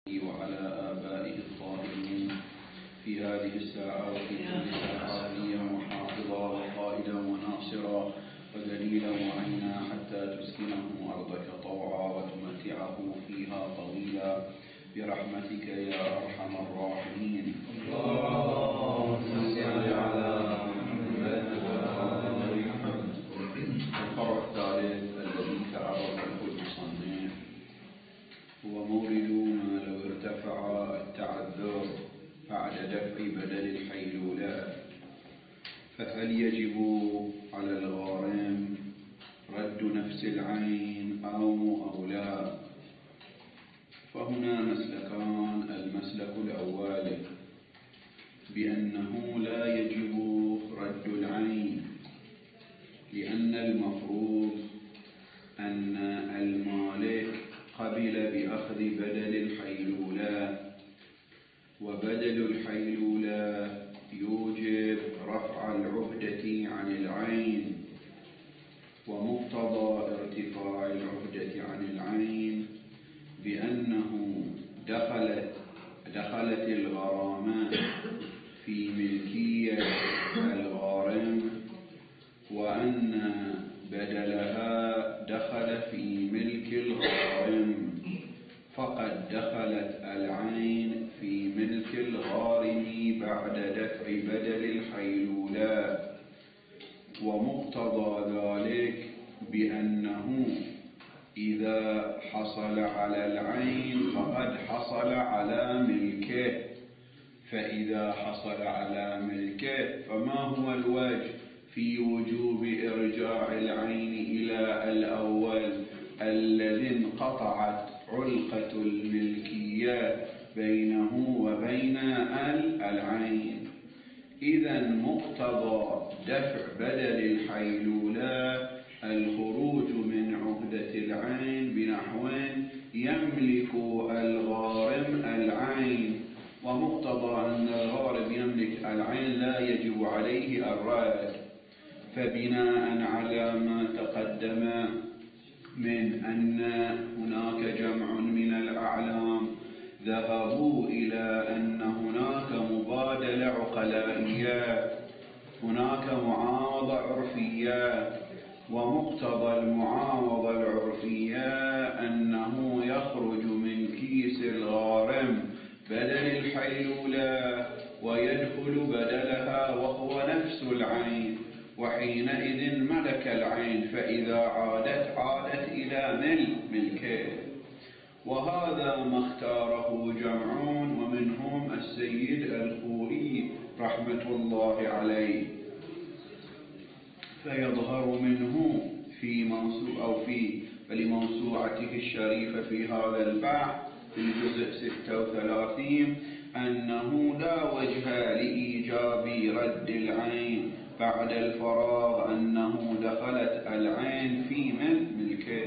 وعلى آبائه الطاهرين في هذه الساعة وفي كل ساعة وليا وحافظا وقائدا وناصرا ودليلا وعينا حتى تسكنه أرضك طوعا وتمتعه فيها طويلا برحمتك يا أرحم الراحمين. اللهم صل على محمد وعلى آل محمد. الفرع الثالث الذي تعرض له المصنف هو مورد ما لو ارتفع التعذر بعد دفع بدل الحيلولة، فهل يجب على الغارم رد نفس العين أو لا؟ فهنا مسلكان. المسلك الأول بأنه لا يجب رد العين، لأن المفروض أن المالك قبل بأخذ بدل الحيلولة، وبدل الحيلولة يوجب رفع العهدة عن العين، ومقتضى ارتفاع العهدة عن العين بأنه دخلت الغرامة في ملكية الغارم، وأن بدلها دخل في ملك الغارم، فقد دخلت العين في ملك الغارم بعد دفع بدل الحيلولة. ومقتضى ذلك بأنه إذا حصل على العين فقد حصل على ملكه، فإذا حصل على ملكه فما هو الوجه في وجوب إرجاع العين إلى الأول الذي انقطعت علقة الملكية بينه وبين العين؟ إذن مقتضى دفع بدل الحيلولة الخروج من عهدة العين بنحو يملك الغارم العين، ومقتضى أن الغارم يملك العين لا يجب عليه الرد. فبناء على ما تقدم من أن هناك جمع من الأعلام ذهبوا إلى أن هناك مبادلة عقلائية، هناك معاوضة عرفية، ومقتضى المعاوضة العرفية أنه يخرج من كيس الغارم بدل الحيلولة ويدخل بدلها وهو نفس العين، وحينئذ ملك العين، فإذا عادت إلى ملكه. وهذا ما اختاره جمعون، ومنهم السيد الخوئي رحمة الله عليه. فيظهر منه في موسوعته الشريفة في هذا البحث في الجزء 36 أنه لا وجه لإيجاب رد العين بعد الفراغ، أنه دخلت العين في ملكه.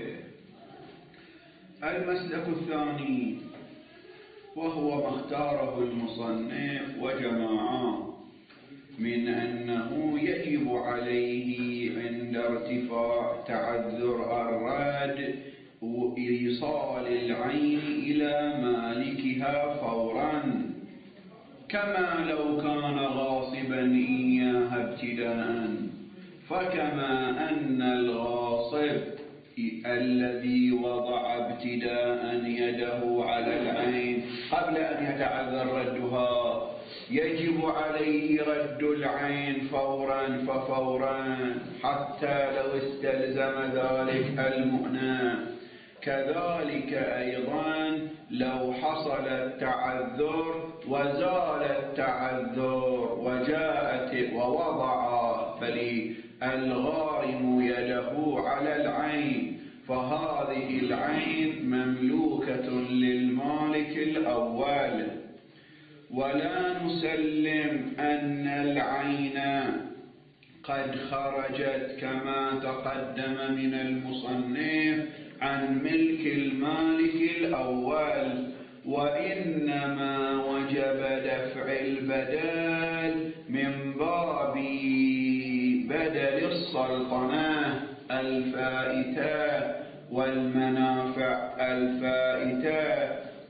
المسلك الثاني وهو ما اختاره المصنف وجماعة من أنه يجب عليه عند ارتفاع تعذر الرد إيصال العين إلى مالكها فورا، كما لو كان غاصبا إياها ابتداء. فكما أن الغاصب الذي وضع ابتداء يده على العين قبل أن يتعذر ردها يجب عليه رد العين فورا ففورا حتى لو استلزم ذلك المؤنة، كذلك أيضا لو حصل التعذر وزال التعذر وجاءت ووضع الغارم يده على العين، فهذه العين مملوكة للمالك الأول، ولا نسلم أن العين قد خرجت كما تقدم من المصنف عن ملك المالك الأول، وإنما وجب دفع البدل من باب بدل السلطنة الفائتة والمنافع الفائتة،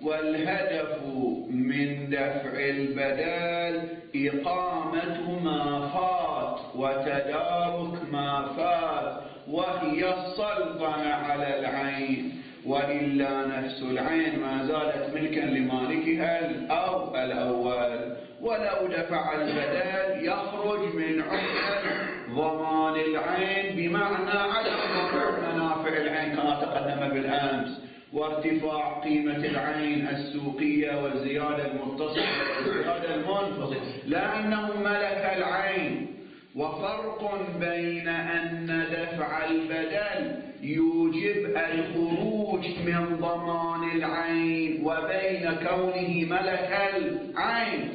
والهدف من دفع البدل إقامة ما فات وتدارك ما فات، وهي السلطنة على العين، وإلا نفس العين ما زالت ملكا لمالكها الأول. ولو دفع البدل يخرج من عهدة ضمان العين بمعنى عدم رفع منافع العين كما تقدم بالأمس، وارتفاع قيمة العين السوقية والزيادة المتصلة والزيادة المنفصلة، لا أنه ملك العين. وفرق بين أن دفع البدل يوجب الخروج من ضمان العين وبين كونه ملك العين.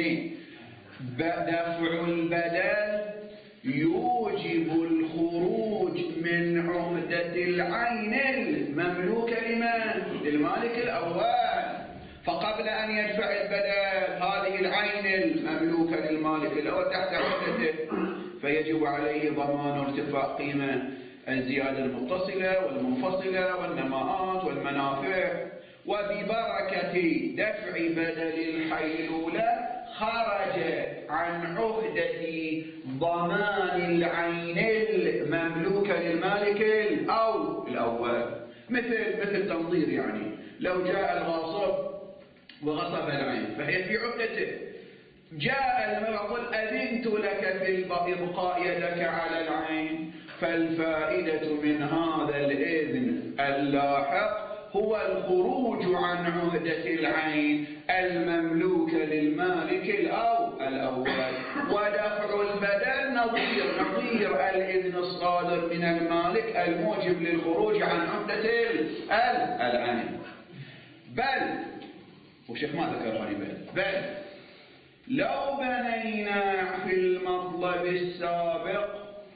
دفع البدل يوجب الخروج من عهدة العين المملوكة لمن؟ للمالك الأول. فقبل أن يدفع البدل هذه العين المملوكة للمالك الأول تحت عهدته، فيجب عليه ضمان ارتفاع قيمة الزيادة المتصلة والمنفصلة والنماءات والمنافع. وببركة دفع بدل الحيلولة خرج عن عهدة ضمان العين المملوكة للمالك الأول. مثل تنظير، يعني لو جاء الغاصب وغصب العين فهي في عهدته، جاء الملك يقول أذنت لك في إبقاء يدك على العين، فالفائدة من هذا الإذن اللاحق هو الخروج عن عهدة العين المملوكة للمالك الأول. ودفع البدل نظير الإذن الصادر من المالك الموجب للخروج عن عهدة العين. بل وشيخ ما ذكر هذه بل لو بنينا في المطلب السابق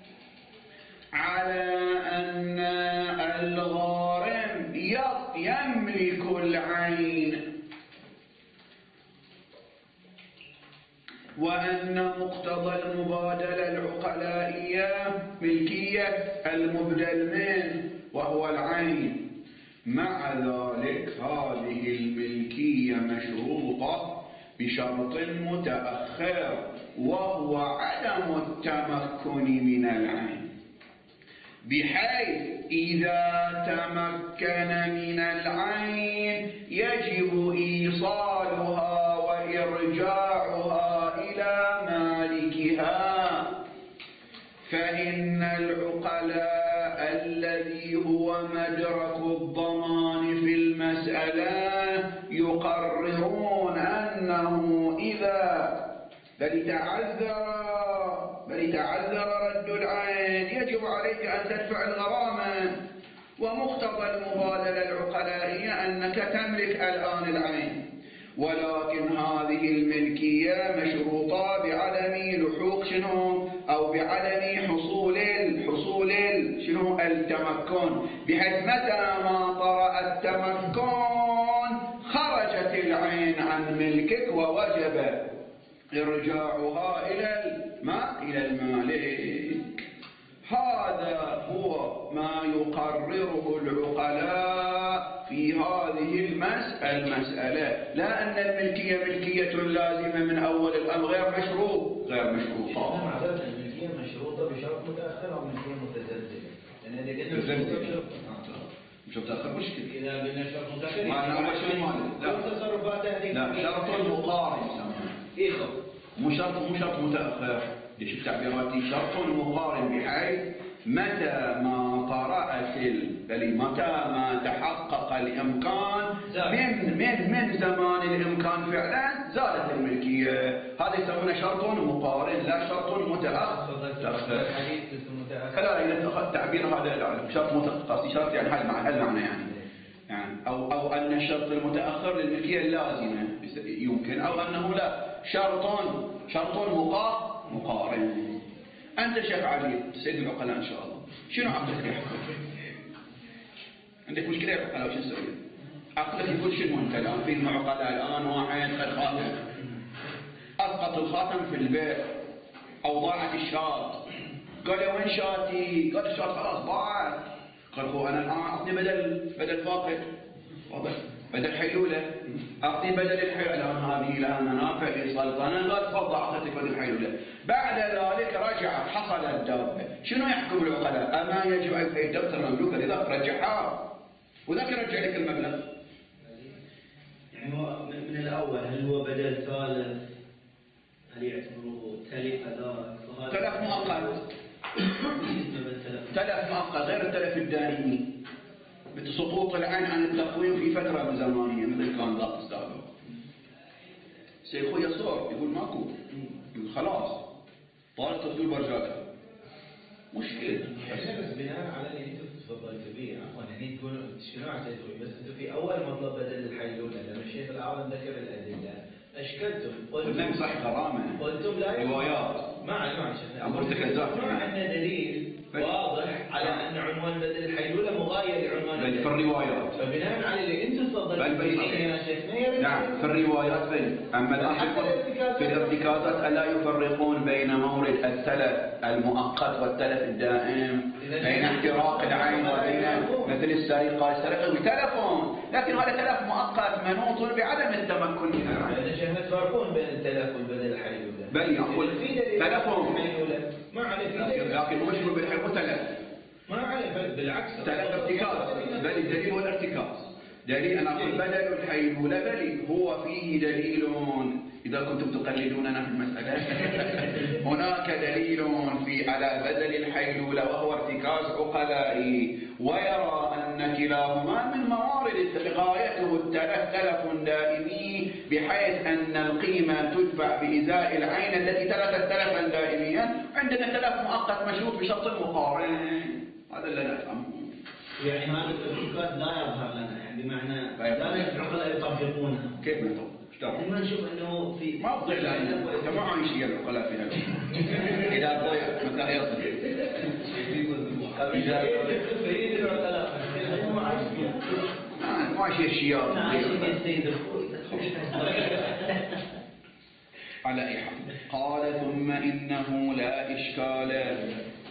على أن الغارم يملك العين، وأن مقتضى المبادلة العقلائية ملكية المبدل منه وهو العين، مع ذلك هذه الملكية مشروطة بشرط متأخر وهو عدم التمكن من العين، بحيث إذا تمكن من العين يجب إيصالها وإرجاعها إلى مالكها. فإن العقلاء الذي هو مدرك الضمان في المسألة يقررون أنه إذا بل تعذر رد العين يجب عليك أن تدفع الغرامة. ومقتضى المبادلة العقلائية أنك تملك الآن العين، ولكن هذه الملكية مشروطة بعدم لحوق أو بعدم حصول التمكن، بحيث متى ما طرأ التمكن خرجت العين عن ملكك ووجب إرجاعها إلى المالك. هذا هو ما يقرره العقلاء في هذه المسألة، لا أن الملكية ملكية لازمة من أول الأمر غير مشروطة. الملكية مشروطة بشرط متأخر أو ملكية متزلزلة؟ يعني إذا قلنا مش متأخر مشكلة. إذا قلنا شرط متأخر لا شرط مقارن. إيه مو شرط متأخر. ليش التعبيرات شرط مقارن، بحيث متى ما طرأت متى ما تحقق الإمكان من زمان الإمكان فعلا زالت الملكية. هذا يسمونه شرط مقارن لا شرط متأخر. لا إذا أخذت تعبير هذا شرط متأخر، شرط يعني هالمعنى يعني أو أن الشرط المتأخر للملكية اللازمة يمكن، أو أنه لا شرط مقارن. أنت شيخ علي سيد العقلاء إن شاء الله، شنو عقلك يحكم؟ عندك مشكلة يا عقلاء وشو نسوي؟ عقلك يقول شنو أنت الآن؟ في عقلاء الآن واحد خاتم أسقط الخاتم في البيت أو ضاعت الشاة، قال يا وين شاتي؟ قال الشاة خلاص ضاعت. قال هو أنا الآن أعطني بدل فاقد. واضح؟ بدل حيلولة، أعطي بدل الحيلولة، الآن هذه لها منافع للسلطنة، قال تفضل أعطيتك بدل الحيلولة. بعد ذلك رجعت حصل الدابة، شنو يحكم العقلاء؟ أما يجب أن الدفتر مملوكة لذا رجعها وذاك يرجع لك المبلغ. يعني هو من الأول هل هو بدل ثالث؟ هل يعتبروه تلف ذاك؟ تلف مؤقت. تلف مؤقت غير التلف الدائمي. بسقوط العين عن التقويم في فترة زمانية مثل كان ذاك السابق. سيخو يصور يقول ماكو، يقول خلاص طالت تفضل برجاتها. مشكلة. بس بناء على اللي انتم تفضلتوا به، عفوا يعني تقولوا شنو اعتذروا بس انتم في اول مطلب بدل الحيلولة لما الشيخ الأعظم ذكر الأدلة اشكلتم قلتم نمسح غرامة. قلتم لا روايات. ما عندنا دليل واضح على ان عنوان بدل الحيلولة مغاير لعنوان بل في الروايات. فبناء على اللي انتم تفضلتوا به يا شيخنا نعم في الروايات بل اما الان في الارتكازات الا يفرقون بين مورد التلف المؤقت والتلف الدائم، بين احتراق العين وبين مثل السرقه، السرقه بتلفون، لكن هذا تلف مؤقت منوط بعدم التمكن من العين. شيخنا تفرقون بين التلف والبدل الحيلولة. بل يقول تلفون ما عليه لكن مش بالحق تلف. ما عليه بالعكس تلف ارتكاز، بل الدليل هو الارتكاز. دليل أنا أقول بدل الحيلولة بل هو فيه دليل، إذا كنتم تقلدوننا في المسألة هناك دليل في على بدل الحيلولة وهو ارتكاز عقلائي، ويرى أن كلاهما من موارد غايته التلف تلف دائمي، بحيث أن القيمة تدفع بإزاء العين التي تلفت تلفا دائميا. عندنا تلف مؤقت مشروط بشرط مقارن، هذا اللي نفهمه. يعني هذا الارتكاز لا يظهر لنا، يعني بمعنى لا العقلاء يطبقونها. كيف ما يطبق؟ يعني ما نشوف انه في ما تضيع لنا، انت ما عايشين العقلاء في هذا. اذا ضيع متى يصل؟ فريد العقلاء ما عايشين الشيار. على اي حال قال ثم انه لا اشكال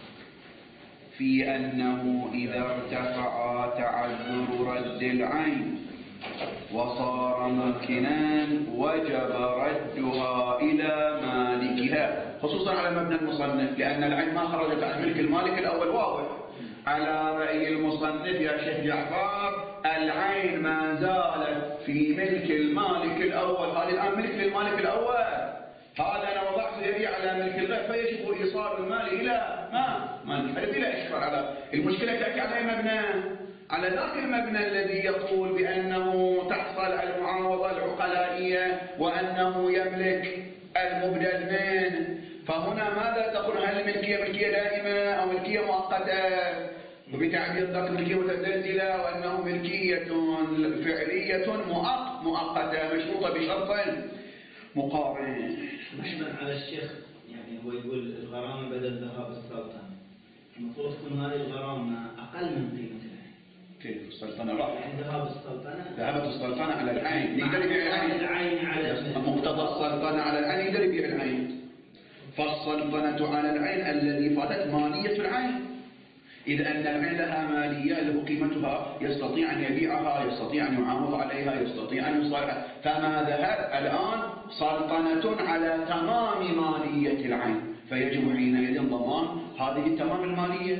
في أنه إذا ارتفع تعذر رد العين وصار ممكنا وجب ردها إلى مالكها، خصوصا على مبنى المصنف، لأن العين ما خرجت عن ملك المالك الأول واضح. على رأي المصنف يا شيخ جعفر العين ما زالت في ملك المالك الأول، هذه الآن ملك للمالك الأول، هذا أنا وضعت يدي على ملك الغير فيجب إيصال المال إلى مالك. هذا بلا إشكال. على المشكلة تأتي على مبنى، على ذاك المبنى الذي يقول بأنه تحصل المعاوضة العقلائية وأنه يملك المبدل منه. فهنا ماذا تقول؟ هل الملكية ملكية دائمة أو ملكية مؤقتة؟ وبتعبير ذاك ملكية متزلزلة، وأنه ملكية فعلية مؤقتة مشروطة بشرط مقارن. محمد على الشيخ يعني هو يقول الغرامة بدل ذهاب السلطنة، المفروض تكون هذه الغرامة أقل من قيمة العين. كيف السلطنة راح؟ يعني ذهاب السلطنة، ذهبت السلطنة على العين، يقدر يبيع العين على مقتضى السلطنة على العين، يقدر يبيع العين. فالسلطنة على العين الذي فاتت مالية العين، إذا أن العين لها مالية له قيمتها، يستطيع أن يبيعها، يستطيع أن يعاوض عليها، يستطيع أن يصالحها. فما ذهب الآن سلطنة على تمام مالية العين، فيجب حينئذ ضمان هذه التمام المالية.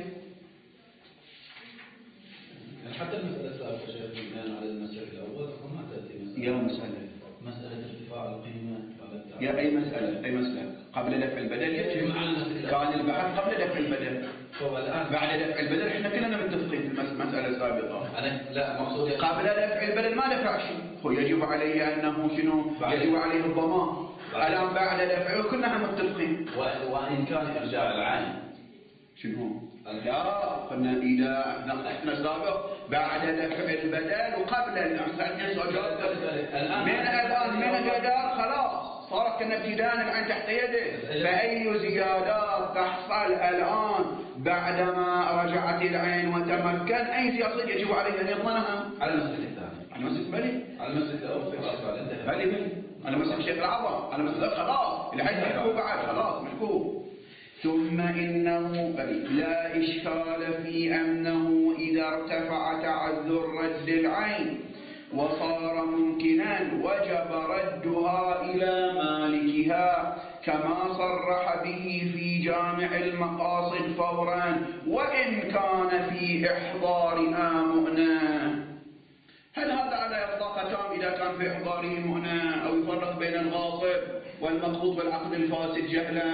حتى المسألة السابقة شيخ بناء على المسألة الأول فما تأتي يا مسألة ارتفاع القيمة يا أي مسألة قبل دفع البدل يجب كان البحث قبل دفع البدل. بعد دفع البدل احنا كلنا متفقين في المسألة السابقة. أنا لا مقصود قبل دفع البدل ما دفع شيء، هو يجب عليه أنه شنو؟ يجب عليه الضمان. الآن بعد دفعه كلنا متفقين. وإن كان إرجاع العين شنو؟ لا قلنا إذا احنا سابق بعد دفع البدل وقبل الآن من قدر خلاص صارت كأن ابتداء العين تحت يده. فأي زيادات تحصل الآن بعدما رجعت العين وتمكن، أي زيادات يجب عليه أن يضمنها على المسألة الثانية، على المسألة بلي، على المسألة الأول بلي على مسألة الشيخ الأعظم، على مسألة خلاص العين ملكوه بعد خلاص ملكوه. ثم إنه لا إشكال في أنه إذا ارتفع تعذر رد العين وصار ممكنا وجب ردها إلى مالكها كما صرح به في جامع المقاصد فورا وإن كان في إحضارها مؤنة. هل هذا على إطلاق تام إذا كان في إحضاره مؤنة أو يفرق بين الغاصب والمضبوط بالعقد الفاسد جهلا؟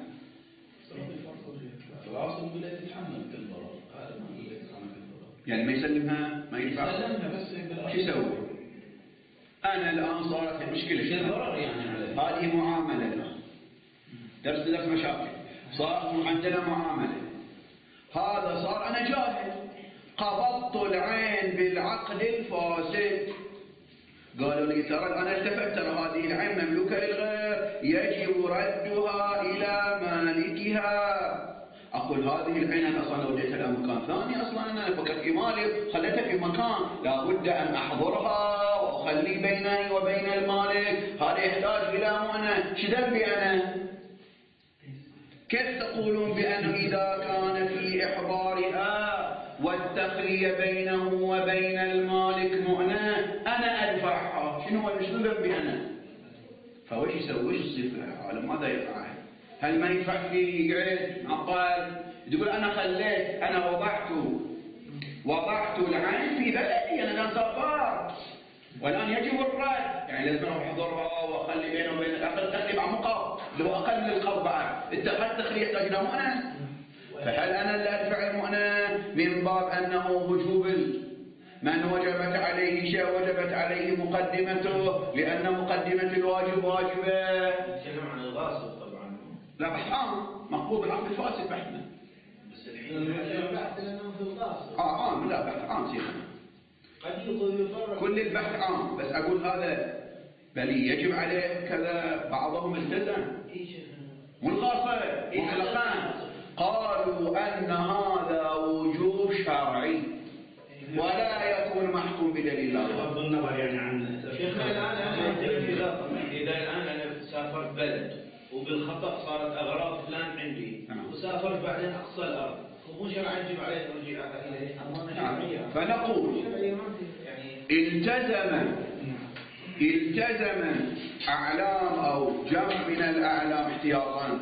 الغاصب بلا يتحمل بالضرر، هذا ما يتحمل بالضرر، يعني ما يسلمها ما يدفع. يسلمها بس شو يسوي؟ أنا الآن صارت المشكلة الضرر يعني عليه. هذه معاملة درس مشاكل، صار عندنا معاملة، هذا صار أنا جاهل قبضت العين بالعقد الفاسد، قالوا لي ترى أنا اتفقت ترى هذه العين مملوكة للغير يجب ردها إلى مالكها. أقول هذه العين أنا أصلا وديتها إلى مكان ثاني، أصلا أنا فكرت في مالي خليتها في مكان لابد أن أحضرها وأخلي بيني وبين المالك، هذا يحتاج إلى مؤنة، شو ذنبي أنا؟ كيف تقولون بأنه إذا كان في إحضارها والتخلية بينه وبين المالك مؤنة أنا أدفعها؟ شنو ذنبي أنا؟ فوش يسوي؟ وش يصير في الحالة؟ ماذا يفعل؟ هل ما ينفع فيه يقعد عقال تقول أنا خليت أنا وضعت العين في بلدي أنا سافرت والآن يجب الرد، يعني لازم أحضرها وأخلي بينه وبين الآخر تخلي مع مقابل اللي هو أقل من القبض بعد اتخذت تخلية يحتاج إلى مؤنة، فهل أنا اللي أدفع المؤنة من باب أنه وجوب من وجبت عليه شيء وجبت عليه مقدمته لأن مقدمة الواجب واجبة؟ نتكلم عن الغاصب طبعا. لا بحث عام مقبوض العقد الفاسد بحثنا. بس الحين البحث لأنه في الغاصب. عام لا بحث عام سيدنا. قد يفرق. كل البحث عام بس أقول هذا بل يجب عليه كذا بعضهم التزم والغاصب مطلقا قالوا أن هذا وجوب شرعي ولا يكون محكوم بدليل الله. بغض النظر يعني عن شيخنا إذا الآن أنا سافرت بلد وبالخطأ صارت أغراض فلان عندي وسافرت بعدين أقصى الأرض، مو شرعا يجب عليه ترجيعها إليه؟ فنقول التزم أعلام أو جمع من الأعلام احتياطا،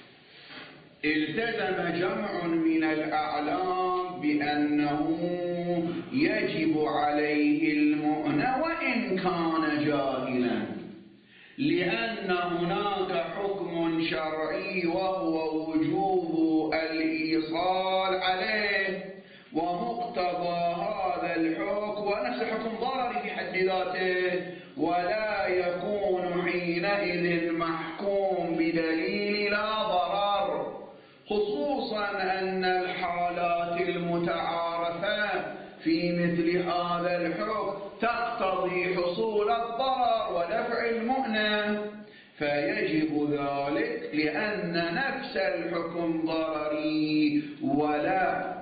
التزم جمع من الأعلام بأنه يجب عليه المؤنة وإن كان جاهلا، لأن هناك حكم شرعي وهو وجوب الإيصال عليه، ومقتضى هذا الحكم ونفس حكم ضرر في حد ذاته، ولا يكون حينئذ محكوم بدليل لا ضرر، خصوصا أن الحالات المتعارفة في مثل هذا الحكم تقتضي حصول الضرر ودفع المؤنة، فيجب ذلك لأن نفس الحكم ضرري ولا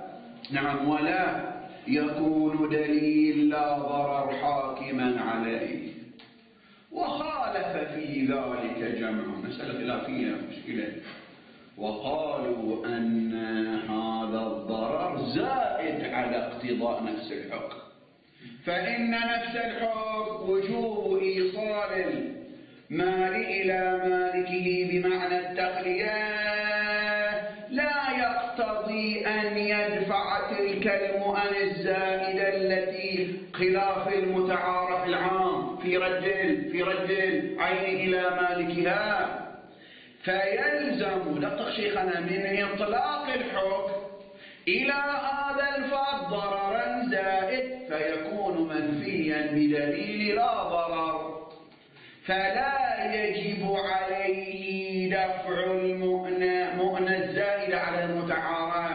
يكون دليل لا ضرر حاكما عليه. وخالف في ذلك جمع، مسألة خلافية مشكلة، وقالوا أن هذا الضرر زائد على اقتضاء نفس الحكم، فإن نفس الحكم وجوب إيصال المال إلى مالكه بمعنى التخلية لا يقتضي أن يدفع تلك المؤن الزائدة التي خلاف المتعارف العام في رد العين إلى مالكها، فيلزم دقق شيخنا من إطلاق الحكم إلى هذا الفرد ضررا زائد فيكون منفيا بدليل لا ضرر، فلا يجب عليه دفع المؤنة الزائدة على المتعارف.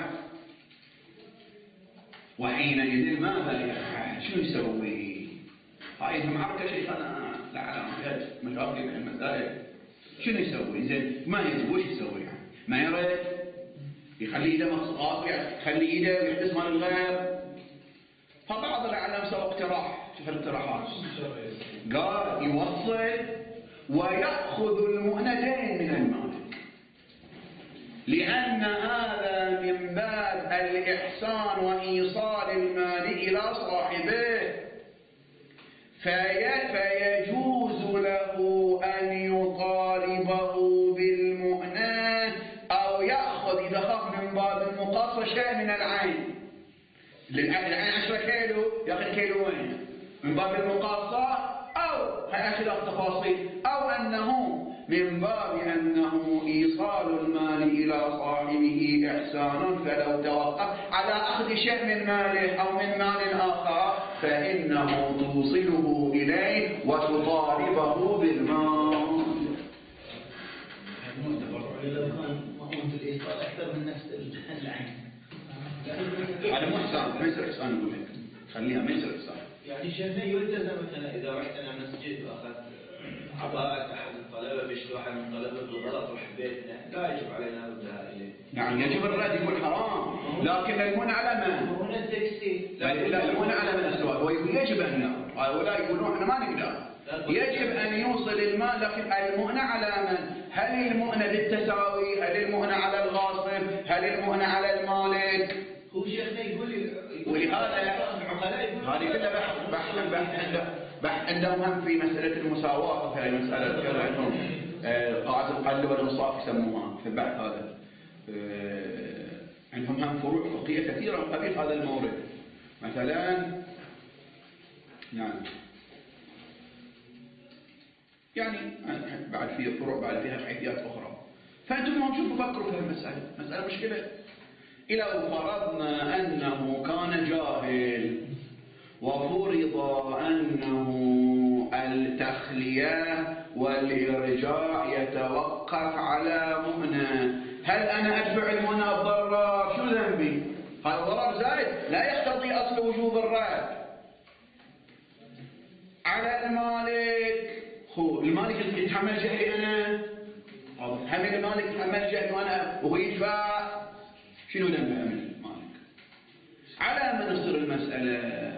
وحينئذ ماذا يفعل؟ شو يسوي؟ هاي معركة شيخنا لا على مشاكل المسائل، شنو يسوي؟ زين ما يدري وش يسوي يعني؟ ما يرد يخلي ايده مقصوص، يخلي ايده ويحبس مال الغير. فبعض الاعلام سوى اقتراح، شوف الاقتراحات، قال يوصل ويأخذ المؤنتين من المالك، لأن هذا من باب الإحسان وإيصال المال إلى صاحبه، فيجوز له أن يطالبه بالمؤنة أو يأخذ إذا خاف من باب المقاصة شيء من العين. العين 10 كيلو يأخذ كيلوين من باب المقاصة، أو هي خلاف تفاصيل، أو أنه من باب أنه إيصال المال إلى صاحبه إحسان، فلو توقف على أخذ شيء من ماله أو من مال آخر فإنه توصله إليه وتطالبه بالمال. لو كان مؤونة الإيصال أكثر من نفس العين هذا مو إحسان، ما يصير إحسان. أقول لك خليها ما يصير إحسان. يعني شيخنا يلتزم مثلا إذا رحت أنا مسجد وأخذت عباءة أحد الطلبة بيشتروا أحد من الطلبة بالغلط وحبيتنا، لا يجب علينا ردها إليه. نعم يجب الرد، يقول حرام، لكن المنع على من؟ هنا التكستيل. لا المنع على من السؤال، ويقول يجب أن يأخذ، هؤلاء يقولون إحنا ما نقدر. يجب أن يوصل المال، لكن المؤنة على من؟ هل المؤنة بالتساوي؟ هل المؤنة على الغاصب؟ هل المؤنة على المالك؟ هو شيخنا يقول لي ولهذا هذه كلها بحث عندهم هم في مسألة المساواة، في هذه المسألة كذا عندهم قاعدة القل والإنصاف يسموها في البحث هذا. عندهم هم فروع فقهية كثيرة من قبيل هذا المورد. مثلا يعني بعد فيها فروع، بعد فيها حيثيات أخرى. فأنتم شوفوا فكروا في المسألة، مسألة مشكلة. إذا فرضنا أنه كان جاهل وفرض أنه التخلية والإرجاع يتوقف على مؤنة، هل أنا أدفع المؤنة الضرر؟ شو ذنبي؟ هذا ضرر زائد لا يقتضي أصل وجوب الرد. على المالك، المالك يتحمل جهلي أنا، حمل المالك يتحمل جهلي وأنا وهو يدفع، شنو ذنب المالك؟ على من تصير المسألة؟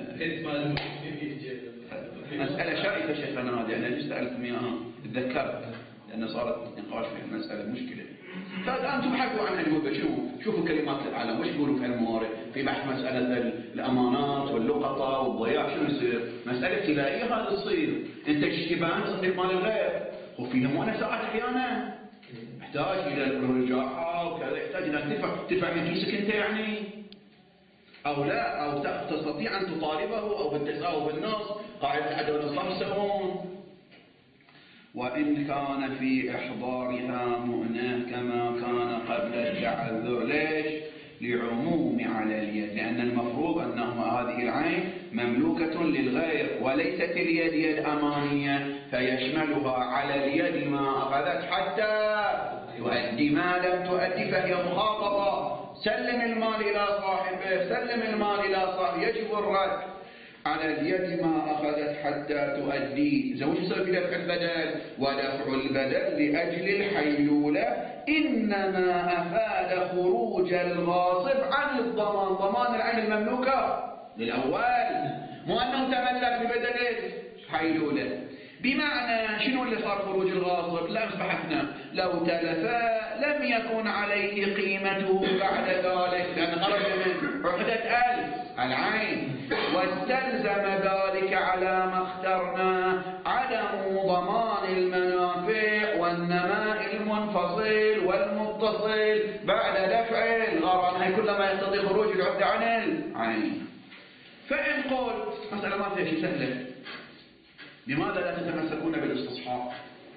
مسألة شائكة شيخنا هذه، أنا ليش سألتكم إياها؟ تذكرت لأن صارت نقاش في المسألة مشكلة. فالآن تبحثوا عن الجوبة، شوفوا كلمات العالم وش يقولوا في الموارد في بحث مسألة الأمانات واللقطة والضياع. شنو يصير؟ مسألة ابتلائية هذا تصير، أنت اشتباه تصدق مال الغير، وفيها مؤنة ساعات أحيانا يحتاج إلى الرجاعة وكذا، يحتاج إنك تدفع من كيسك أنت يعني، أو لا، أو تستطيع أن تطالبه أو بالتساوي بالنص، قاعدة عدم الإنصاف يسوون. وإن كان في إحضارها مؤنة كما كان قبل التعذر. ليش؟ لعموم على اليد، لأن المفروض أنه هذه العين مملوكة للغير وليست اليد يد أمانية، فيشملها على اليد ما أخذت حتى تؤدي ما لم تؤدي، فهي مخاطبة. سلم المال إلى صاحبه، سلم المال إلى صاحبه، يجب الرد على اليد ما أخذت حتى تؤدي. زوج يصير بدفع البدل، ودفع البدل لأجل الحيلولة إنما أفاد خروج الغاصب عن الضمان، ضمان العين المملوكة للأول، مو أنه تملك ببدل الحيلولة. بمعنى شنو اللي صار خروج الغاصب؟ لا بحثنا، لو تلف لم يكن عليه قيمته بعد ذلك، لأن خرج من عقدة العين، واستلزم ذلك على ما اخترنا عدم ضمان المنافع والنماء المنفصل والمتصل بعد دفع الغرض، هي كلما يقتضي خروج العقدة عن العين. فإن قلت مسألة ما فيها شيء سهلة، لماذا لا تتمسكون بالاستصحاب؟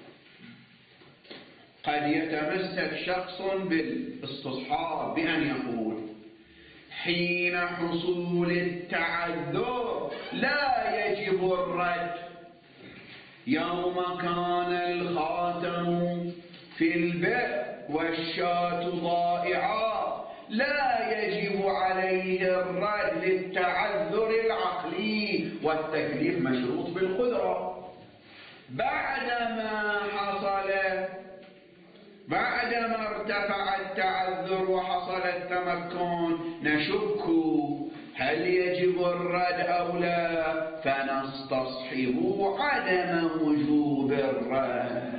قد يتمسك شخص بالاستصحاب بأن يقول حين حصول التعذر لا يجب الرد، يوم كان الخاتم في البئر والشاة ضائعة لا يجب عليه الرد للتعذر العقلي، والتكليف مشروط بالقدرة. بعدما ارتفع التعذر وحصل التمكن نشك هل يجب الرد أو لا، فنستصحب عدم وجوب الرد.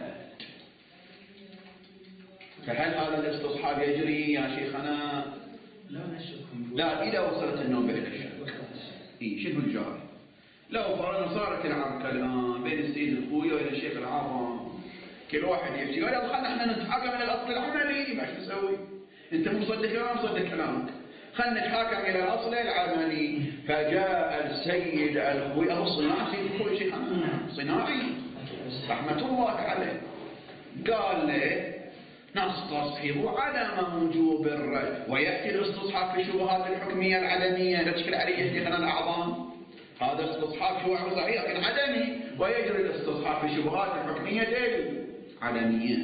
فهل هذا الاستصحاب يجري يا شيخنا؟ لا نشك. لا، إذا وصلت النوبة إلى الشك. شنو الجاري؟ لو فرضنا صارت العركة الآن بين السيد الخوي وبين الشيخ العظم، كل واحد يمشي قال خلنا احنا نتحاكم إلى الأصل العملي، ايش نسوي؟ أنت مصدق كلامك مصدق كلامك، خلنا نتحاكم إلى الأصل العملي. فجاء السيد الخوي، أبو صناعي سيد الخوي شيخ صناعي رحمة الله عليه، قال له نستصحب عدم وجوب الرد، ويأتي الاستصحاب في الشبهات الحكمية العدمية، لا تشكل عليه شيخنا الأعظم، هذا استصحاب شبهة صحيح لكن عدمي، ويجري الاستصحاب في الشبهات الحكمية العدمية.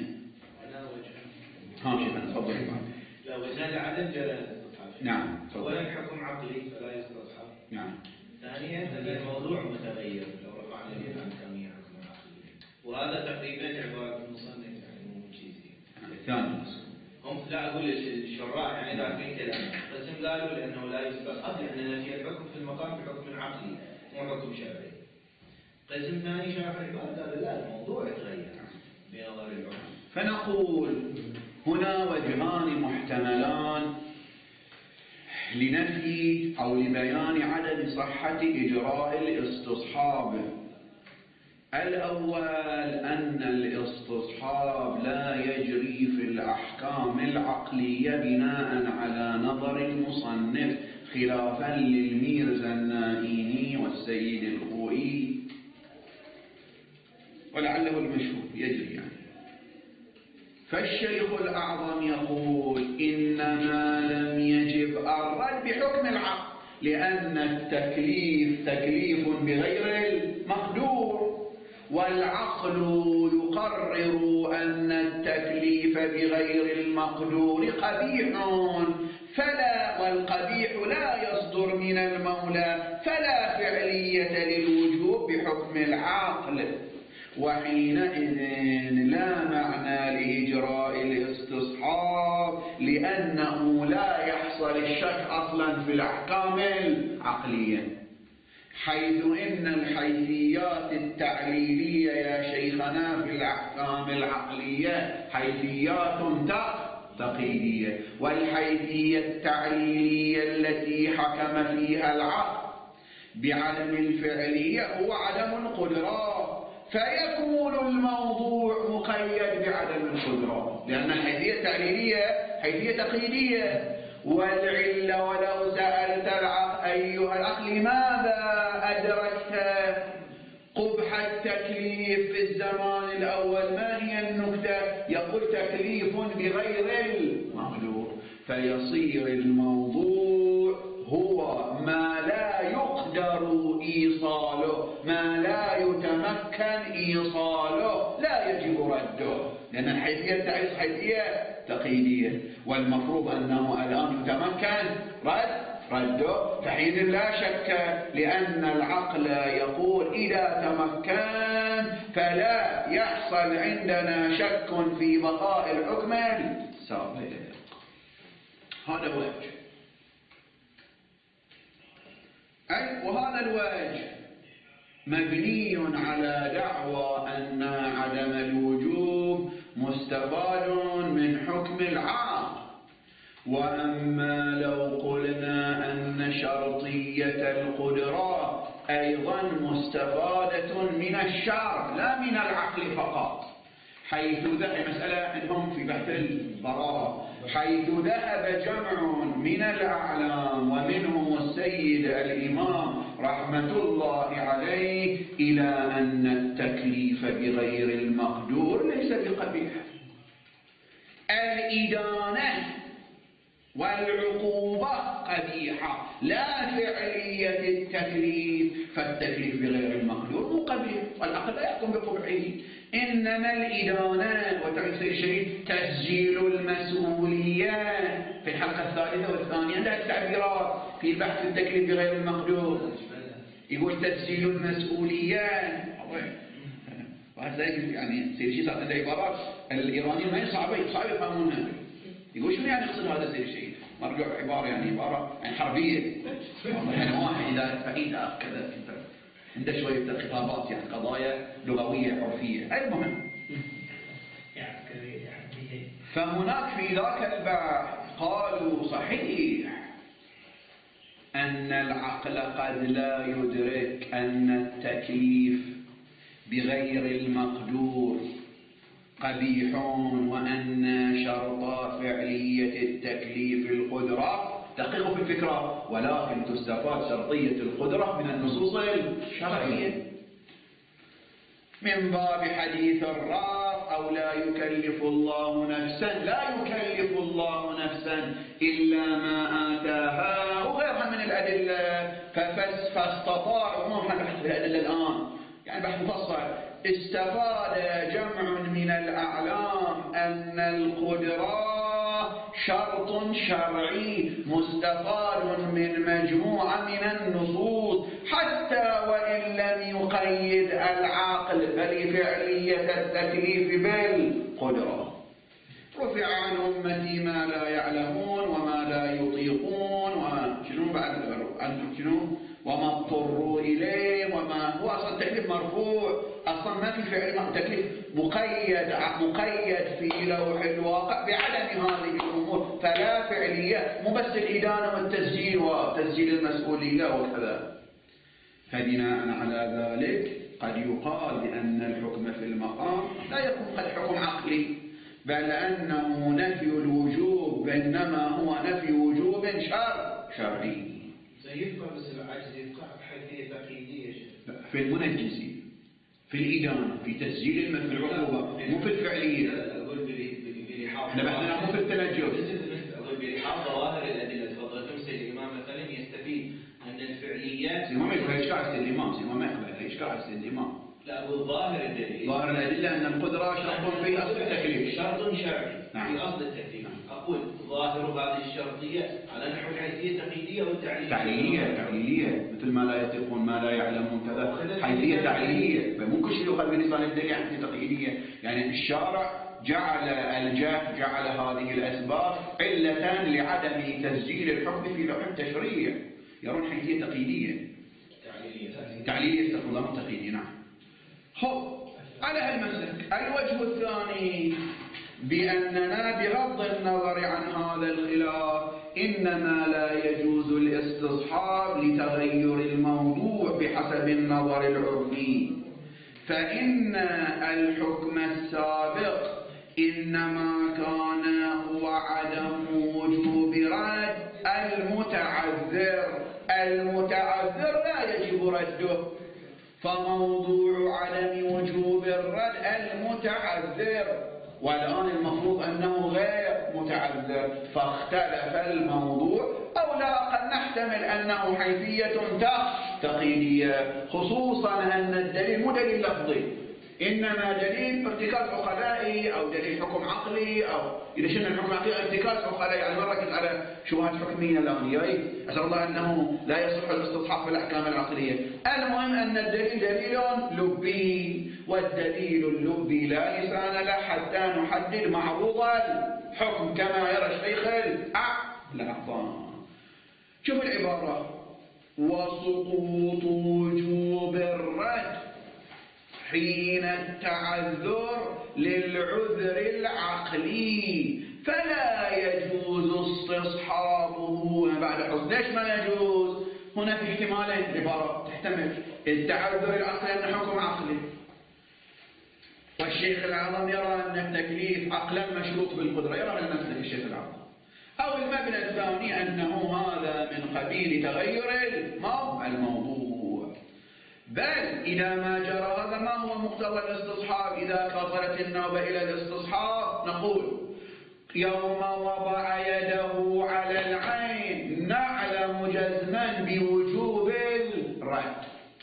ها شيخنا تفضل. لا وجه عدم جرى الاستصحاب. نعم. أولا حكم عقلي فلا يستصحب. نعم. ثانيا الموضوع متغير لو رفعنا اليد عن كمية حكم عقلي، وهذا تقريبا عبارة المصنف يعني مو مجيزي. الثاني هم لا أقول الشراح يعني داخلين كلام، قسم قالوا لأنه لا يستصحب لأن نفي الحكم في المقام بحكم عقلي مو حكم شرعي. قسم ثاني شرح العبارة قال لا الموضوع يتغير بنظر العلماء. فنقول هنا وجهان محتملان لنفي أو لبيان عدم صحة إجراء الاستصحاب. الأول أن الاستصحاب لا يجري في الأحكام العقلية بناء على نظر المصنف خلافا للميرزا النائيني والسيد الخوئي، ولعله المشهور يجري يعني. فالشيخ الأعظم يقول إنما لم يجب الرد بحكم العقل لأن التكليف تكليف بغير المقدور، والعقل يقرر أن التكليف بغير المقدور قبيح، والقبيح لا يصدر من المولى، فلا فعلية للوجوب بحكم العقل، وحينئذ لا معنى لإجراء الاستصحاب لأنه لا يحصل الشك أصلا في الأحكام العقلية، حيث إن الحيثيات التعليلية يا شيخنا في الأحكام العقلية حيثيات تقييدية، والحيثية التعليلية التي حكم فيها العقل بعدم الفعلية هو عدم القدرة، فيكون الموضوع مقيد بعدم القدرة، لأن الحيثية التعليلية حيثية تقييدية. والعلة ولو سألت أيها العقل ماذا أدركت قبح التكليف في الزمان الأول، ما هي النكتة؟ يقول تكليف بغير المقدور، فيصير الموضوع هو ما لا يقدر إيصاله، ما لا يتمكن إيصاله لا يجب رده، لأن الحيثية التعليل حيثية تقييدية، والمفروض أنه الآن يتمكن رده، فحين لا شك لأن العقل يقول إذا تمكن فلا يحصل عندنا شك في بقاء الحكم السابق. هذا وجه. وهذا الوجه مبني على دعوى أن عدم الوجوب مستفاد من حكم العقل، وأما لو قلنا أن شرطية القدرة أيضا مستفادة من الشرع لا من العقل فقط، حيث ذهب مسألة عندهم في بحث البراءة، حيث ذهب جمع من الأعلام ومنهم السيد الإمام رحمة الله عليه إلى أن التكليف بغير المقدور ليس بقبيح. الإدانة والعقوبة قبيحة لا فعلية التكليف، فالتكليف بغير المقدور مو قبيح، والعقل لا يحكم بقبحه، إنما الإدانة وتعسير الشديد تسجيل المسؤولية في الحلقة الثالثة والثانية عندها التعبيرات في بحث التكليف بغير المقدور، يقول تسجيل المسؤولية. وهذا يعني سير شيء صارت العبارات الإيرانيين ما صعب يفهمونها، يقول شنو يعني يقصد هذا سير شيء مرجع عبارة يعني حربية، يعني واحد إذا كذا عنده شوية خطابات يعني قضايا لغوية عرفية. المهم فهناك في ذاك البحث قالوا صحيح أن العقل قد لا يدرك أن التكليف بغير المقدور قبيح، وأن شرط فعلية التكليف القدرة دقيق في الفكرة، ولكن تستفاد شرطية القدرة من النصوص الشرعية من باب حديث الراس أو لا يكلف الله نفسا إلا ما آتاها وغيرها من الأدلة. فاستطاعوا ما بحث الأدلة الآن يعني بحث مفصل. استفاد جمع من الأعلام أن القدرة شرط شرعي مستفاد من مجموعة من النصوص، حتى وإن لم يقيد العقل بل فعلية التكليف بالقدرة. رفع عن أمتي ما لا يعلمون وما لا يطيقون وشنو بعد وما اضطروا إليه وما هو أصلا التكليف مرفوع، أصلا ما في فعل تكليف مقيد في لوح الواقع بعدم هذه الأمور، فلا فعلية مو بس الإدانة والتسجيل وتسجيل المسؤولية وكذا. فبناء على ذلك قد يقال بأن الحكم في المقام لا يكون قد حكم عقلي، بل أنه نفي الوجوب إنما هو نفي وجوب شرعي. يبقى بس العجز يبقى حيثية تقييدية في المنجزين، في الإدانة، في تسجيل العقوبة، مو في الفعلية. أقول بالإحاطة، احنا بحثنا مو في التنجس. أقول بالإحاطة ظاهر الأدلة. تفضل تمثل الإمام مثلا يستفيد أن الفعليات ما يقبل إشكال الإمام، ما يقبل إشكال الإمام. لا، أقول ظاهر الدليل. ظاهر الأدلة أن القدرة شرط في أصل التكليف، شرط شرعي نعم. في أصل التكليف. أقول ظاهر هذه الشرطية على نحو الحيثية التقييدية والتعليلية. تعليلية مثل ما لا يتقون ما لا يعلمون كذا، حيثية تعليلية. فمو كل شيء يؤخذ بلسان الدليل حيثية تقييدية. يعني الشارع جعل الجهل، جعل هذه الأسباب علة لعدم تسجيل الحكم في لوح التشريع، يرون حيثية تقييدية. تعليلية استغفر الله، تقييدية. نعم. خب على هالمسلك. الوجه الثاني بأننا بغض النظر عن هذا الخلاف إنما لا يجوز الاستصحاب لتغير الموضوع بحسب النظر العرفي، فإن الحكم السابق إنما كان هو عدم وجوب رد المتعذر لا يجب رده، فموضوع عدم وجوب الرد المتعذر، والآن المفروض أنه غير متعذر، فاختلف الموضوع. أو لا أقل نحتمل أنه حيثية تقييدية، خصوصا أن الدليل مو دليل لفظي، إنما دليل ارتكاز عقلائي أو دليل حكم عقلي، أو إذا شلنا الحكم العقلي ارتكاز عقلائي. يعني نركز على شبهات حكمية الآن، أسأل الله أنه لا يصح الاستصحاب في الأحكام العقلية. المهم أن الدليل دليل لبي، والدليل اللبي لا لسان له حتى نحدد معروض الحكم كما يرى الشيخ الأعظم. شوف العبارة: وسقوط وجوب الرد حين التعذر للعذر العقلي فلا يجوز استصحابه بعد حسن. ليش ما يجوز؟ هنا في احتمالين. العبارة تحتمل التعذر العقلي أنه حكم عقلي، والشيخ الأعظم يرى أن التكليف عقلا مشروط بالقدرة، يرى من المسلك الشيخ الأعظم. أو المبنى الثاني أنه هذا من قبيل تغير الموضوع. بل إذا ما جرى هذا ما هو مقتضى الاستصحاب؟ إذا كثرت النوبة إلى الاستصحاب نقول: يوم وضع يده على العين نعلم جزما بوجوب الرد.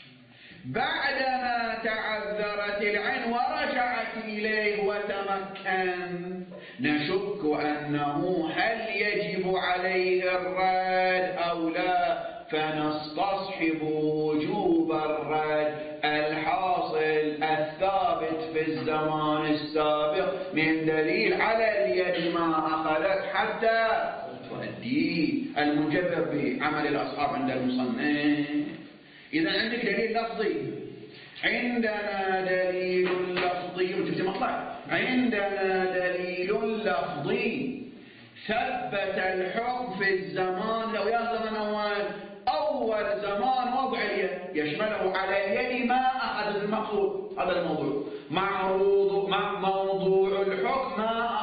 بعدما تعذرت العين ورجعت إليه وتمكن نشك أنه هل يجب عليه الرد أو لا، فنستصحب وجوب الرد الحاصل الثابت في الزمان السابق من دليل على اليد ما أخذت حتى تؤدي، المجبر بعمل الأصحاب عند المصنف. إذا عندك دليل لفظي، عندنا دليل لفظي، وجبت مطلع، عندنا دليل لفظي ثبت الحكم في الزمان لو يا زمن أول أول زمان وضع اليد يشمله على اليد ما أخذ المقصود. هذا الموضوع موضوع الحكم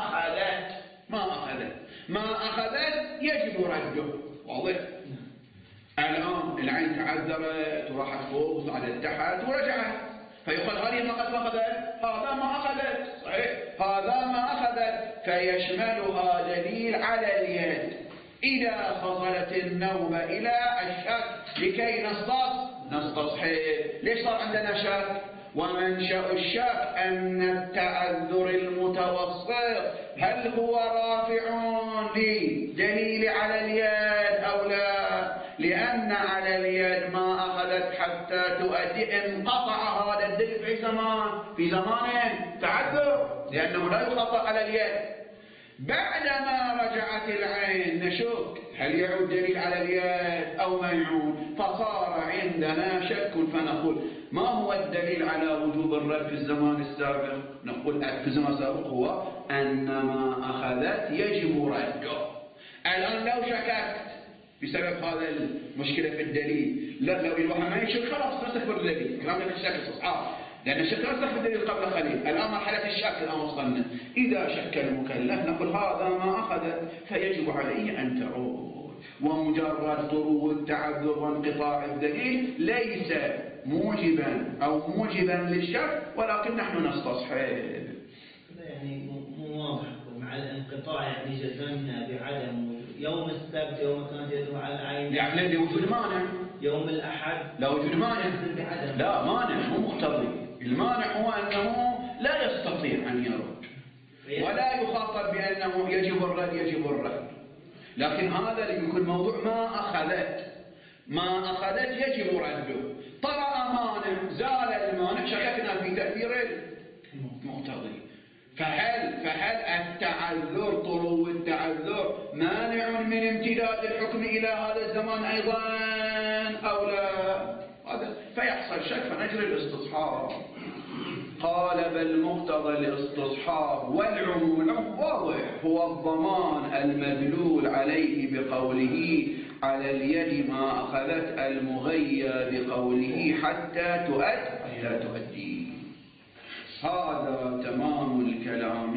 ما أخذت يجب رده. واضح؟ الآن العين تعذرت وراحت فوق وصعدت تحت ورجعت، فيقال هذه ما أخذت، هذا ما أخذت، صحيح، هذا ما أخذت، فيشملها دليل على اليد إذا فصلت النوبة إلى الشك لكي نستصحب. ليش صار عندنا شك؟ ومنشأ الشك أن التعذر المتوسط هل هو رافع لدليل على اليد أو لا؟ لأن على اليد ما أخذت حتى تؤدي، انقطع هذا الدليل في زمان تعذر، لأنه لا يخطأ على اليد. بعدما رجعت العين نشك هل يعود دليل على اليد أو ما يعود، فصار عندنا شك، فنقول ما هو الدليل على وجوب الرد في الزمان السابق؟ نقول في الزمان السابق هو أن ما أخذت يجب رده. الآن لو شككت بسبب هذا المشكلة في الدليل، لو الواحد ما يشك خلاص نستخبر الدليل، كلام لك الشك استصحاب، لأن الشك لا يستخبر الدليل قبل قليل. الآن مرحلة الشك الآن وصلنا. إذا شك المكلف نقول هذا ما أخذت فيجب عليه أن تعود. ومجرد طرو التعذر وانقطاع الدليل ليس موجبا للشك، ولكن نحن نستصحب. يعني مو واضح مع الانقطاع، يعني جزمنا بعدم يوم السبت يوم كانت يدعو على العين، يعني لوجود مانع. يوم الأحد لوجود مانع، لا مانع مو مقتضي. المانع هو أنه لا يستطيع أن يرد ولا يخاطب بأنه يجب الرد، لكن هذا يكون موضوع ما أخذت يجب رده. طرأ مانع، زال المانع، شككنا في تأثير المقتضي. فهل التعذر طلوع التعذر مانع من امتداد الحكم إلى هذا الزمان أيضا أو لا؟ فيحصل شك فنجري الاستصحاب. قال بل مقتضى الاستصحاب والعموم واضح هو الضمان المدلول عليه بقوله على اليد ما أخذت المغيى بقوله حتى تؤدي. هذا تمام الكلام.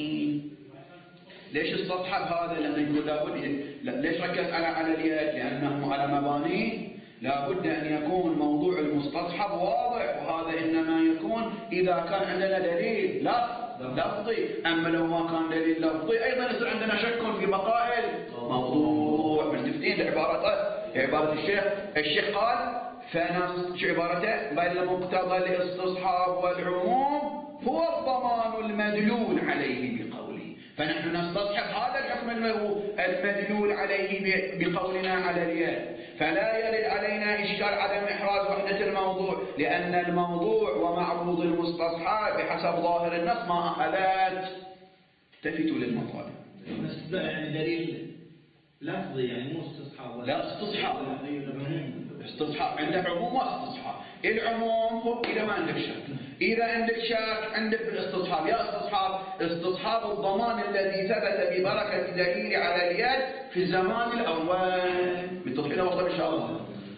ليش استصحب هذا؟ لأنه يقول لابد. ليش ركز على اليد؟ لأنه على مبانيه لابد أن يكون موضوع المستصحب واضح، وهذا إنما يكون إذا كان عندنا دليل لفظي. أما لو ما كان دليل لفظي أيضا يصير عندنا شك في بقاء الموضوع. ملتفتين لعبارة الشيخ قال شو عبارته؟ بل مقتضى الاستصحاب والعموم هو الضمان المدلول عليه بقوله. فنحن نستصحب هذا الحكم المدلول عليه بقولنا على اليد، فلا يرد علينا إشكال عدم إحراز وحدة الموضوع، لأن الموضوع ومعروض المستصحاب بحسب ظاهر النص ما أخذت. التفتوا للمطالب. يعني دليل لفظي، يعني مو استصحاب. لا استصحاب عندك عموم واستصحاب. العموم هو إذا ما عندك شك، إذا عندك شك عندك بالاستصحاب. يا استصحاب الضمان الذي ثبت ببركة دليل على اليد في الزمان الأول. بالتطبيق وصل إن شاء الله.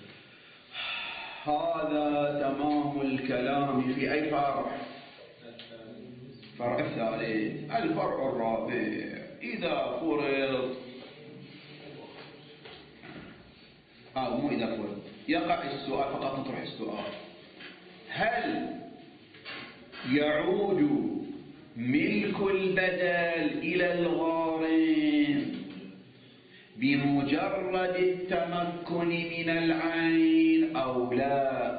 هذا تمام الكلام في أي فرع؟ فرع الثالث. الفرع الرابع إذا فرض مو إذا فرض، يقع السؤال، فقط نطرح السؤال: هل يعود ملك البدل إلى الغارم بمجرد التمكن من العين أو لا؟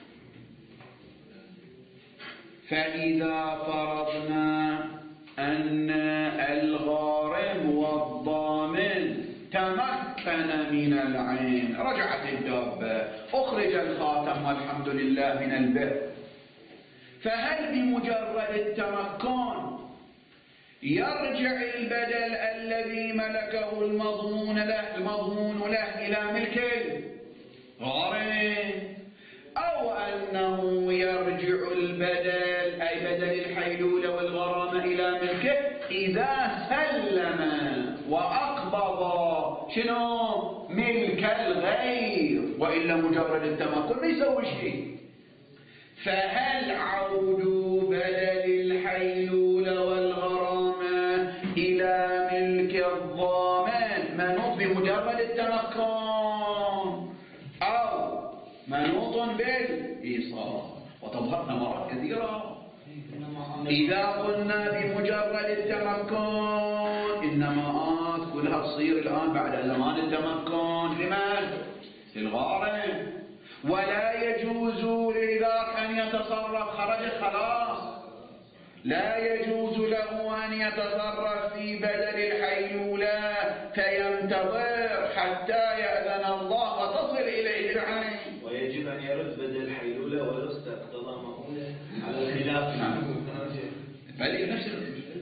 فإذا فرضنا أن الغارم والضامن تمكن من العين، رجعت الدابة، أخرج الخاتم والحمد لله من البئر، فهل بمجرد التمكن يرجع البدل الذي ملكه المضمون له إلى ملك الغارم، أو أنه يرجع البدل أي بدل الحيلولة والغرامة إلى ملكه إذا سلم وأقبض شنو؟ ملك الغير، وإلا مجرد التمكن ما يسوي شيء. فهل عود بدل الحيلولة والغرامة إلى ملك الضامن منوط بمجرد التمكن أو منوط بالإيصال؟ وتظهرنا مرات كثيرة. إذا قلنا بمجرد التمكن إنما كلها تصير الآن بعد زمان التمكن لمن؟ للغارم، ولا يجوز لذاك أن يتصرف، خرج خلاص، لا يجوز له أن يتصرف في بدل الحيلولة فينتظر حتى يأذن الله وتصل إليه العين. ويجب أن يرد بدل الحيلولة ولو استقتضى مقولة على الخلاف. بل نفس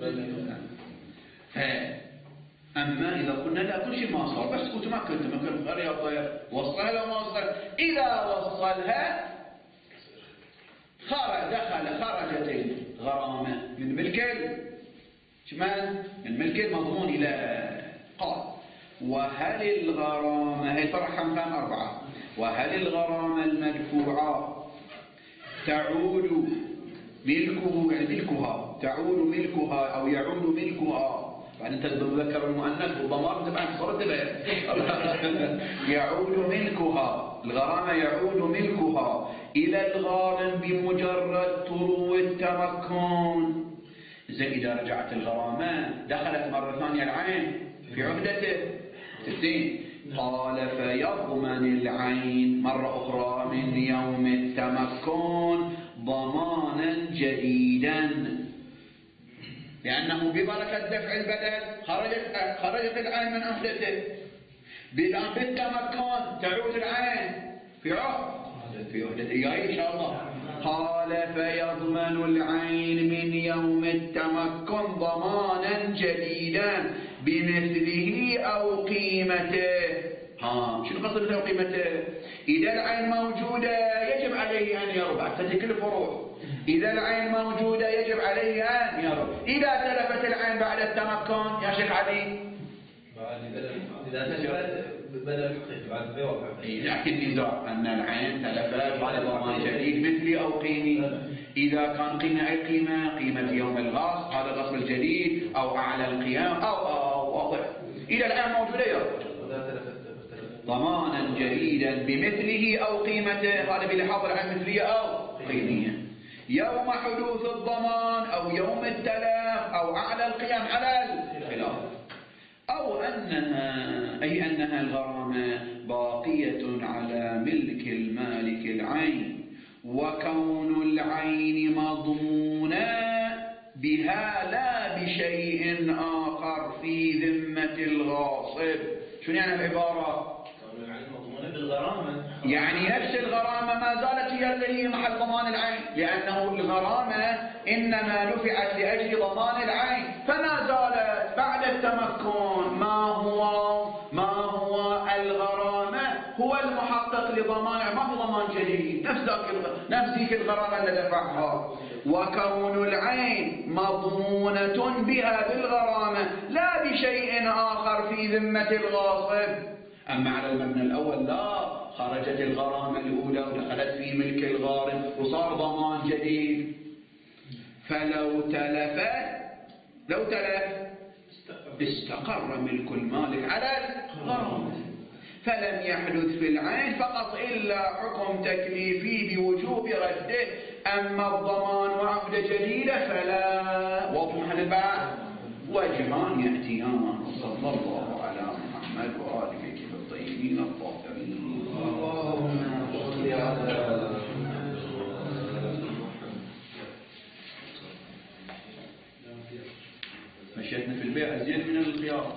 أما إذا قلنا لا كل شيء ما صار بس كنت ما كنت غير وصلها لو ما وصلها، إذا وصلها خرجت الغرامة من ملك من ملك المضمون إلى قال. وهل الغرامة الفرق كم 4؟ وهل الغرامة المدفوعة تعود ملكه يعني ملكها تعود ملكها أو يعود ملكها؟ بعد انت تذكر المؤنث والضمائر تبع صورة يعود ملكها، الغرامة يعود ملكها إلى الغارم بمجرد طلوع التمكن. زين إذا رجعت الغرامة دخلت مرة ثانية العين في عهدته 60 قال فيضمن العين مرة أخرى من يوم التمكن ضمانا جديدا، لأنه ببركة دفع البدل خرجت العين من عهدته، بالتمكن تعود العين في عهدته إياه إن شاء الله. قال فيضمن العين من يوم التمكن ضمانا جديدا بمثله أو قيمته. شنو قصد مثل قيمته؟ إذا العين موجودة يجب عليه أن يربح، تجي كل الفروع. إذا العين موجودة يجب عليه أن يربح. إذا تلفت العين بعد التمكن يا شيخ علي إذا تلفت بدل بعد بيوقع. لكن النزاع أن العين تلفت بعد ضمان جديد مثلي أو قيمي. إذا كان قيمة يوم الغصب هذا الغصب الجديد أو أعلى القيام أو واضح. إذا العين موجودة يربح ضمانا جديدا بمثله أو قيمته، هذا بلحاظ العين مثلية أو قيمية. يوم حدوث الضمان أو يوم التلف أو أعلى القيام على الخلاف، أو أنها الغرامة باقية على ملك المالك العين، وكون العين مضمونا بها لا بشيء آخر في ذمة الغاصب. شنو يعني العبارة؟ يعني نفس الغرامة ما زالت هي اللي هي محل ضمان العين، لأنه الغرامة إنما نفعت لأجل ضمان العين، فما زالت بعد التمكن. ما هو الغرامة هو المحقق لضمان، ما هو ضمان جديد، نفس ذيك الغرامة اللي دفعها. وكون العين مضمونة بها بالغرامة لا بشيء آخر في ذمة الغاصب. أما على المبنى الأول لا، خرجت الغرامة الأولى ودخلت في ملك الغارم وصار ضمان جديد. فلو تلف استقر ملك المالك على الغرامة، فلم يحدث في العين فقط إلا حكم تكليفي بوجوب رده. أما الضمان وعقد جديدة فلا. وضمن البعض وجهان يأتيان. صلى الله على محمد وآل بيته الطيبين الطاهرين. اللهم صل على مشيتنا في البيع أزيد من الخيار.